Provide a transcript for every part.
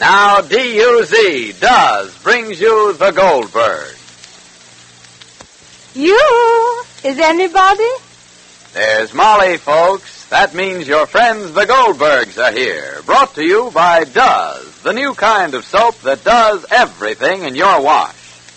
Now, D-U-Z, Does, brings you the Goldberg. You? Is anybody? There's Molly, folks. That means your friends, the Goldbergs, are here. Brought to you by Does, the new kind of soap that does everything in your wash.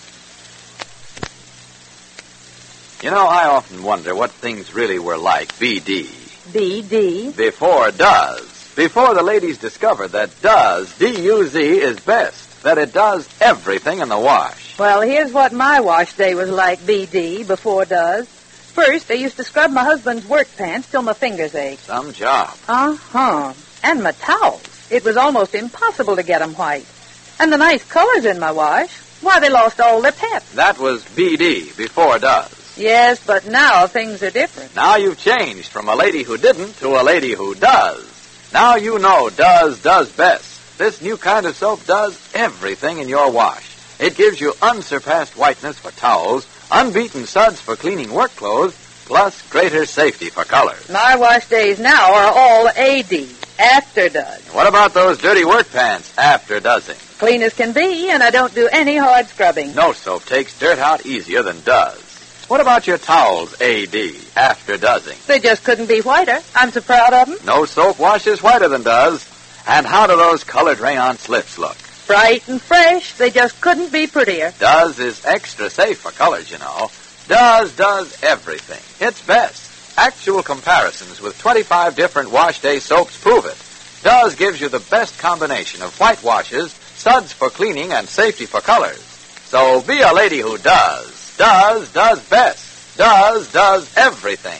You know, I often wonder what things really were like, BD. BD? Before Does. Before the ladies discovered that Does, D-U-Z, is best. That it does everything in the wash. Well, here's what my wash day was like, BD, before Does. First, I used to scrub my husband's work pants till my fingers ached. Some job. Uh-huh. And my towels. It was almost impossible to get them white. And the nice colors in my wash, why, they lost all their pep. That was BD, before Does. Yes, but now things are different. Now you've changed from a lady who didn't to a lady who does. Now you know Does does best. This new kind of soap does everything in your wash. It gives you unsurpassed whiteness for towels, unbeaten suds for cleaning work clothes, plus greater safety for colors. My wash days now are all AD, after Does. What about those dirty work pants after Doesing? Clean as can be, and I don't do any hard scrubbing. No soap takes dirt out easier than Does. What about your towels, AD, after Doesing? They just couldn't be whiter. I'm so proud of them. No soap washes whiter than Does. And how do those colored rayon slips look? Bright and fresh. They just couldn't be prettier. Does is extra safe for colors, you know. Does does everything. It's best. Actual comparisons with 25 different wash day soaps prove it. Does gives you the best combination of white washes, suds for cleaning, and safety for colors. So be a lady who does. Does best. Does everything.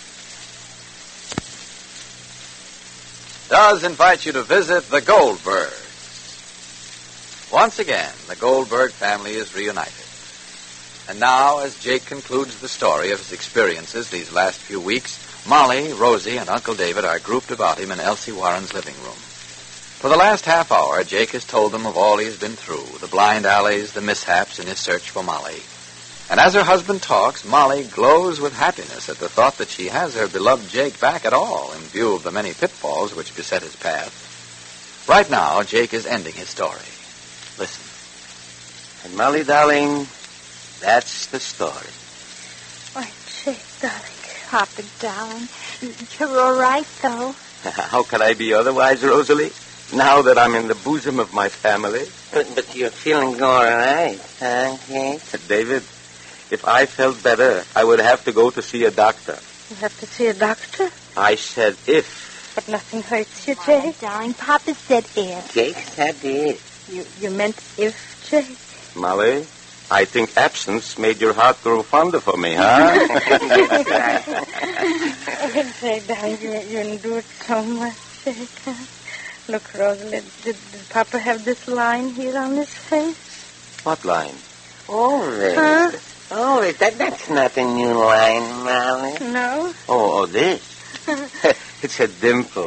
Does invite you to visit the Goldbergs. Once again, the Goldberg family is reunited. And now, as Jake concludes the story of his experiences these last few weeks, Molly, Rosie, and Uncle David are grouped about him in Elsie Warren's living room. For the last half hour, Jake has told them of all he's been through, the blind alleys, the mishaps in his search for Molly. And as her husband talks, Molly glows with happiness at the thought that she has her beloved Jake back at all in view of the many pitfalls which beset his path. Right now, Jake is ending his story. Listen. And Molly, darling, that's the story. Oh, Jake, darling, Papa, darling, you're all right, though. How could I be otherwise, Rosalie? Now that I'm in the bosom of my family. But you're feeling all right, huh, Jake? David, if I felt better, I would have to go to see a doctor. You have to see a doctor? I said if. But nothing hurts you, Jake. Darling, Papa said if. Jake said if. You meant if, Jake? Molly, I think absence made your heart grow fonder for me, huh? Jake, darling, you endured so much, Jake. Look, Rosalie, did Papa have this line here on his face? What line? Oh, Huh? Oh, that's not a new line, Molly. No? Oh, this? It's a dimple.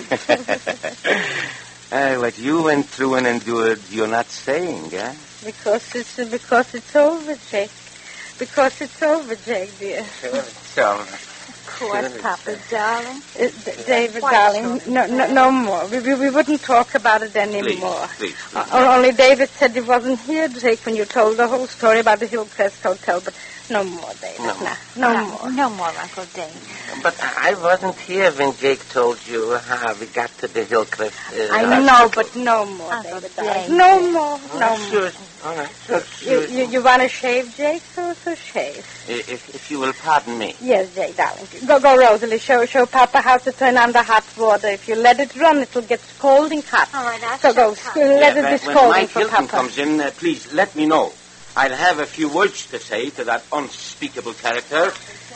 What you went through and endured, you're not saying, huh? Because it's over, Jake. Because it's over, Jake, dear. So, Of course, Papa, darling. David, darling, no more. We wouldn't talk about it anymore. Please. Only David said he wasn't here, Jake, when you told the whole story about the Hillcrest Hotel. But no more, David. No more. No more, Uncle Dave. but I wasn't here when Jake told you how we got to the Hillcrest. I know, but no more, Uncle David. Dave. Darling. No more. No more. Sure. All right. Sure. You want to shave, Jake? So shave. If you will pardon me. Yes, Jake, darling. Go, Rosalie. Show Papa how to turn on the hot water. If you let it run, it'll get scalding hot. All right, I'll So show go, Papa. let it be When scalding Mike for Hilton Papa. comes in, please let me know. I'll have a few words to say to that unspeakable character.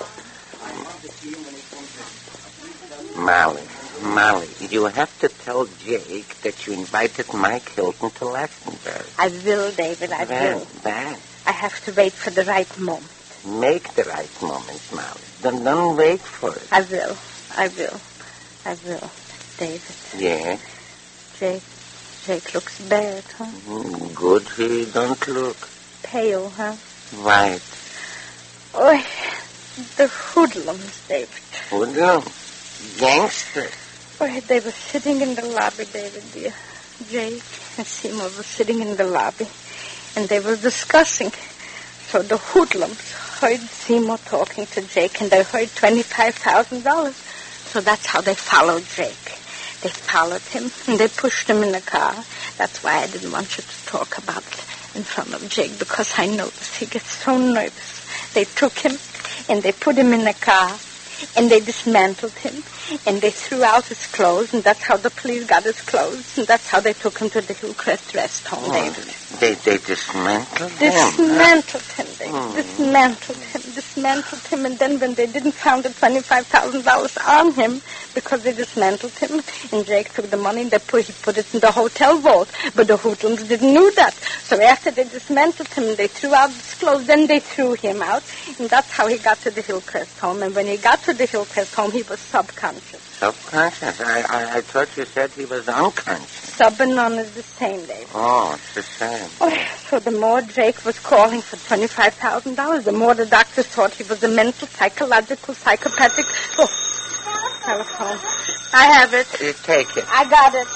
Molly, you have to tell Jake that you invited Mike Hilton to Glastonbury. I will, David, I will. Bad. I have to wait for the right moment. Make the right moment, Molly. Don't wait for it. I will. David, Yeah. Jake looks bad, huh? Good he don't look. Pale, huh? Right. Oh, the hoodlums, David. Hoodlum. Gangster. Oh, they were sitting in the lobby, David, dear. Jake and Seymour were sitting in the lobby, and they were discussing. So the hoodlums heard Seymour talking to Jake, and they heard $25,000. So that's how they followed Jake. They followed him, and they pushed him in the car. That's why I didn't want you to talk about it in front of Jake, because I noticed he gets so nervous. They took him, and they put him in the car, and they dismantled him, and they threw out his clothes, and that's how the police got his clothes, and that's how they took him to the Hillcrest rest home, David. They dismantled him? Dismantled him, David. Dismantled him, and then when they didn't find the $25,000 on him, because they dismantled him, and Jake took the money, and he put it in the hotel vault, but the hoodlums didn't know that. So after they dismantled him, and they threw out his clothes, then they threw him out, and that's how he got to the Hillcrest home, and when he got to the Hillcrest home, he was subconscious. Subconscious? I thought you said he was unconscious. Sub and non is the same, David. Oh, it's the same. Oh, so the more Jake was calling for $25,000, the more the doctors thought he was a mental, psychological, psychopathic... Oh, telephone. I have it. You take it. I got it.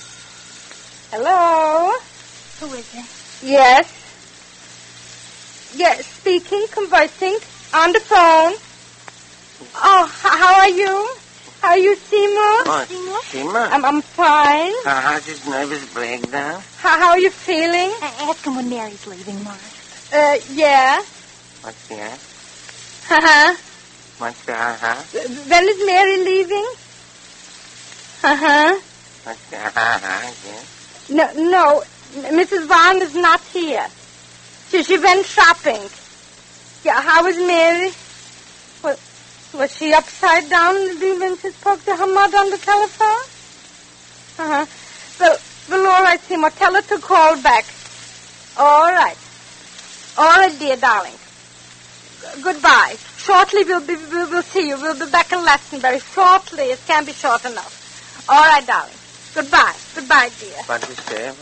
Hello? Who is it? Yes. Yes, speaking, conversing, on the phone. Oh, how are you? How are you, Seymour? Oh, Seymour? I'm fine. How's his nervous breakdown? How are you feeling? Ask him when Mary's leaving, Mark. Yeah. What's that? Uh-huh. What's the uh-huh? When is Mary leaving? Uh-huh. What's the uh-huh? Yeah. No, Mrs. Vaughn is not here. She went shopping. Yeah, how is Mary? Was she upside down when she spoke to her mother on the telephone? Uh-huh. Well, all right, Seymour. Tell her to call back. All right. All right, dear darling. Goodbye. Shortly we'll see you. We'll be back in Glastonbury shortly. It can't be short enough. All right, darling. Goodbye. Goodbye, dear. What did you say?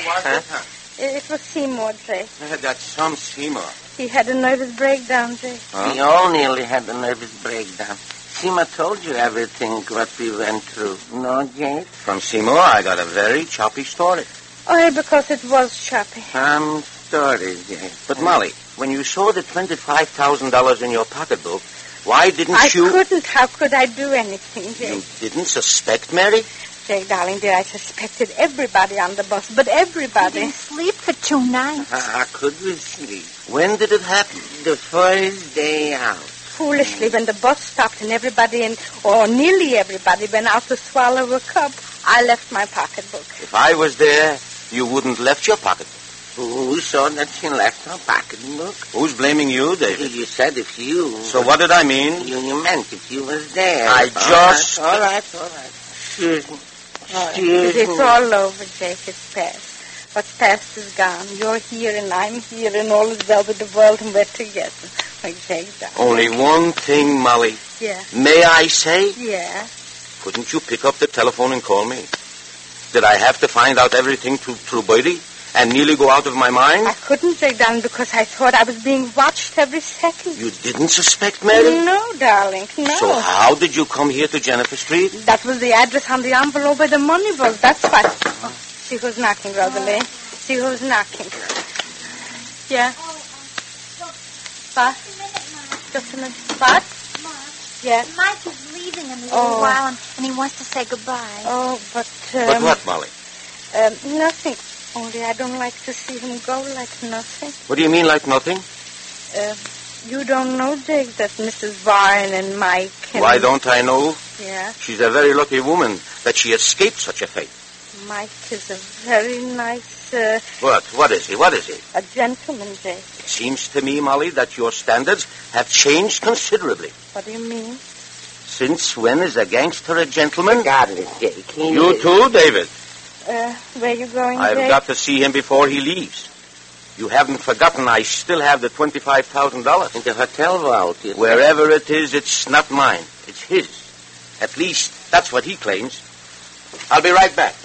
It was Seymour, Jay. That's some Seymour. He had a nervous breakdown, Jay. Huh? We all nearly had a nervous breakdown. Seymour told you everything what we went through. No, Jake? From Seymour, I got a very choppy story. Oh, yeah, because it was choppy. Some story, Jake. But, Molly, when you saw the $25,000 in your pocketbook, why didn't you... I couldn't. How could I do anything, Jay? You didn't suspect Mary? Jay, darling, dear, I suspected everybody on the bus, but everybody. We didn't sleep for 2 nights. How could we sleep? When did it happen? The first day out. Foolishly, when the bus stopped and everybody, or nearly everybody, went out to swallow a cup, I left my pocketbook. If I was there, you wouldn't left your pocketbook. Who saw that she left her pocketbook? Who's blaming you, David? You said if you... So what did I mean? You meant if you was there. I just... All right. Excuse me. It's all over, Jake. It's past. What's past is gone. You're here and I'm here and all is well with the world and we're together. Like Jake died. Only one thing, Molly. Yeah. May I say? Yeah. Couldn't you pick up the telephone and call me? Did I have to find out everything through Bertie and nearly go out of my mind? I couldn't, Jake, darling, because I thought I was being watched every second. You didn't suspect Mary? No, darling, no. So how did you come here to Jennifer Street? That was the address on the envelope where the money was. That's why. Oh, see who's knocking, Rosalie. See who's knocking. Yeah? What? Just a minute. What? Yes? Mike is leaving in a little while, and he wants to say goodbye. Oh, but... But what, Molly? Nothing. Only I don't like to see him go like nothing. What do you mean, like nothing? You don't know, Jake, that Mrs. Varn and Mike... Why don't I know? Yeah? She's a very lucky woman that she escaped such a fate. Mike is a very nice... What is he? A gentleman, Jake. It seems to me, Molly, that your standards have changed considerably. What do you mean? Since when is a gangster a gentleman? Godless, Jake. You too, David. Where are you going, I've Jake? got to see him before he leaves. You haven't forgotten I still have the $25,000. In the hotel vault. Wherever it is, it's not mine. It's his. At least, that's what he claims. I'll be right back.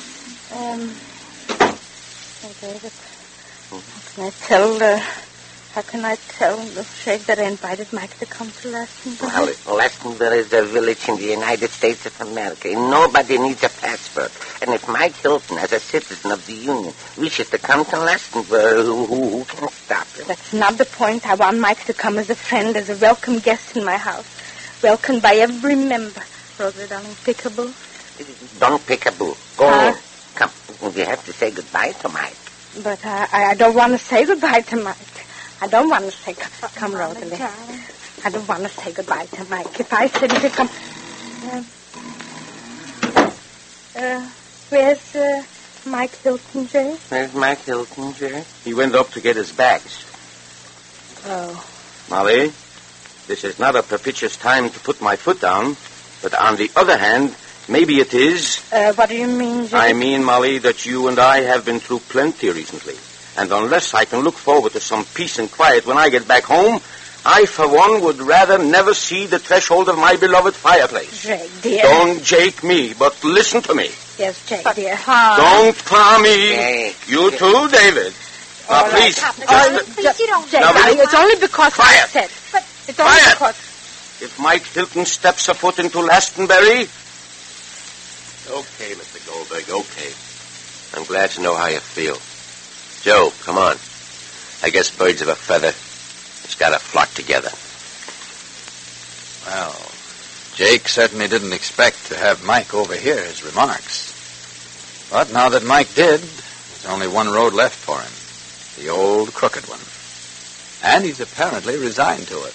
David, what can I tell How can I tell Jake that I invited Mike to come to Glastonbury? Well, Glastonbury is a village in the United States of America. Nobody needs a passport. And if Mike Hilton, as a citizen of the Union, wishes to come to Glastonbury, who can stop him? That's not the point. I want Mike to come as a friend, as a welcome guest in my house. Welcomed by every member. Rosa, darling, Pickaboo. Don't Pickaboo. Go in. Come. We have to say goodbye to Mike. But I don't want to say goodbye to Mike. I don't want to say... Come, Rosalie. I don't want to say goodbye to Mike. If I said he'd come... where's Mike Hilton, Jay? Where's Mike Hilton, Jay? He went up to get his bags. Oh. Molly, this is not a propitious time to put my foot down. But on the other hand, maybe it is. What do you mean, Jay? I mean, Molly, that you and I have been through plenty recently. And unless I can look forward to some peace and quiet when I get back home, I, for one, would rather never see the threshold of my beloved fireplace. Jake, dear. Don't Jake me, but listen to me. Yes, Jake, dear. Don't pa me. Jake. You too, David. Now, please. Please, you don't... Jake, Now, darling, it's only because Quiet. I said. But it's Quiet. only because... If Mike Hilton steps a foot into Glastonbury... Okay, Mr. Goldberg, okay. I'm glad to know how you feel. Joe, come on. I guess birds of a feather just got to flock together. Well, Jake certainly didn't expect to have Mike overhear his remarks. But now that Mike did, there's only one road left for him. The old crooked one. And he's apparently resigned to it.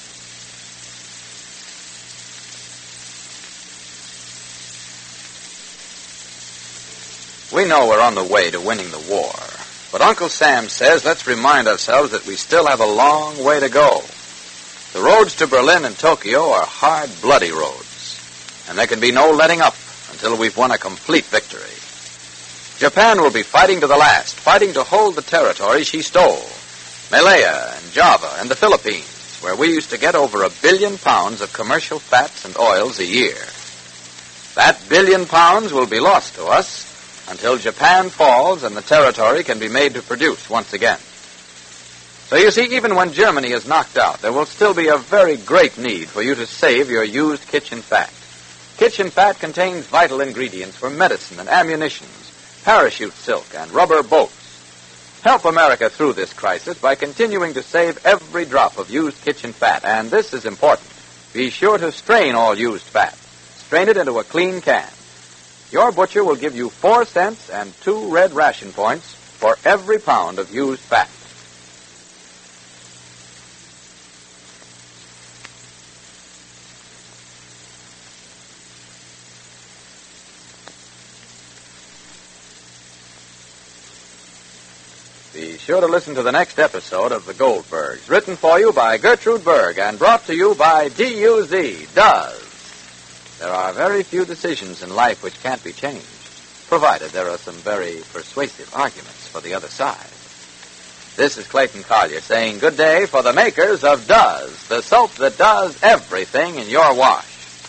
We know we're on the way to winning the war. But Uncle Sam says let's remind ourselves that we still have a long way to go. The roads to Berlin and Tokyo are hard, bloody roads. And there can be no letting up until we've won a complete victory. Japan will be fighting to the last, fighting to hold the territory she stole. Malaya and Java and the Philippines, where we used to get over 1 billion pounds of commercial fats and oils a year. That 1 billion pounds will be lost to us until Japan falls and the territory can be made to produce once again. So you see, even when Germany is knocked out, there will still be a very great need for you to save your used kitchen fat. Kitchen fat contains vital ingredients for medicine and ammunitions, parachute silk, and rubber boats. Help America through this crisis by continuing to save every drop of used kitchen fat, and this is important. Be sure to strain all used fat. Strain it into a clean can. Your butcher will give you 4 cents and 2 red ration points for every pound of used fat. Be sure to listen to the next episode of The Goldbergs, written for you by Gertrude Berg and brought to you by DUZ, Does. There are very few decisions in life which can't be changed, provided there are some very persuasive arguments for the other side. This is Clayton Collier saying good day for the makers of Does, the soap that does everything in your wash.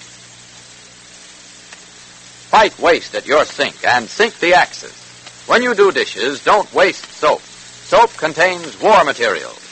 Fight waste at your sink and sink the Axis. When you do dishes, don't waste soap. Soap contains war materials.